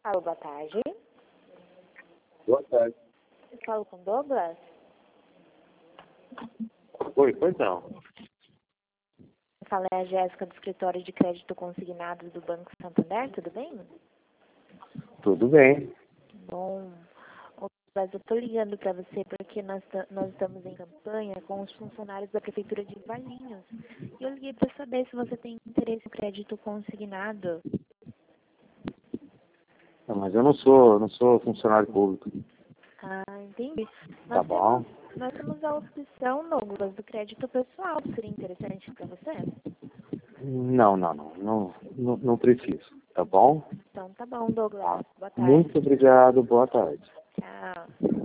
Alô, boa tarde. Boa tarde. Eu falo com Douglas? Oi, pois não. Fala, é a Jéssica do escritório de crédito consignado do Banco Santander, tudo bem? Tudo bem. Bom, Douglas, eu estou ligando para você porque nós estamos em campanha com os funcionários da Prefeitura de Valinhos. E eu liguei para saber se você tem interesse em crédito consignado. Não, mas eu não sou funcionário público. Ah, entendi. Tá bom. Nós temos a opção, Douglas, do crédito pessoal. Seria interessante para você? Não preciso. Tá bom? Então tá bom, Douglas. Boa tarde. Muito obrigado. Boa tarde. Tchau.